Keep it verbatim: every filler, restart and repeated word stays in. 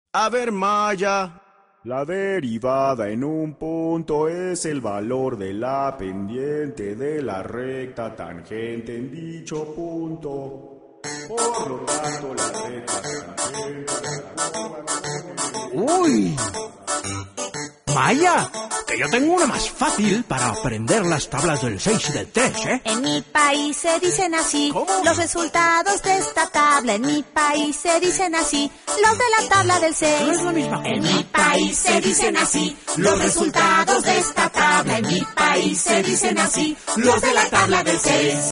A ver, Maya. La derivada en un punto es el valor de la pendiente de la recta tangente en dicho punto. Por lo tanto, la recta tangente... ¡Uy! Maya, que yo tengo una más fácil para aprender las tablas del seis y del tres, ¿eh? En mi país se dicen así. ¿Cómo? Los resultados de esta tabla. En mi país se dicen así. Los de la tabla del seis. No es la misma cosa. En mi país se dicen así. Los resultados de esta tabla. En mi país se dicen así. Los de la tabla del seis.